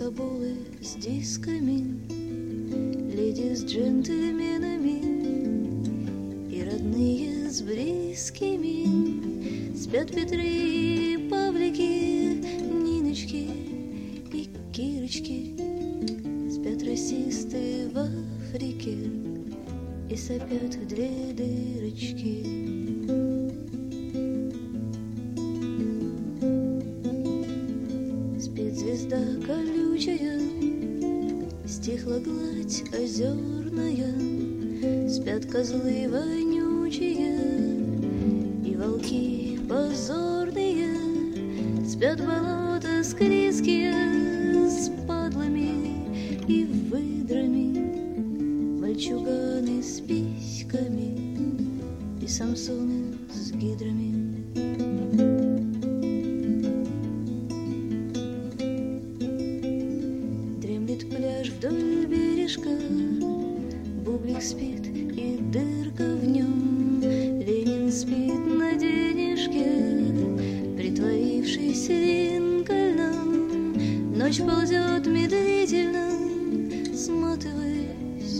дискоболы с дисками, леди с джентльменами и родные с близкими. Спят Петры и Павлики, Ниночки и Кирочки. Спят расисты в Африке и сопят в две дырочки. Спит звезда колючая, стихла гладь озерная. Спят козлы вонючие и волки позорные. Спят болота склизкие с падлами и выдрами, мальчуганы с письками и самсоны с гидрами. Дремлет пляж вдоль бережка, бублик спит и дырка в нем. Ленин спит на денежке, притворившись Линкольном. Ночь ползет медлительно, сматываясь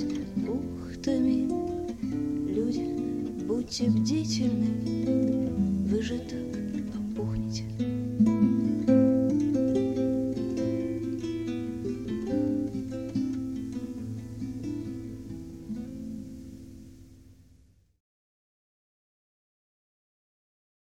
бухтами. Люди, будьте бдительны, вы же так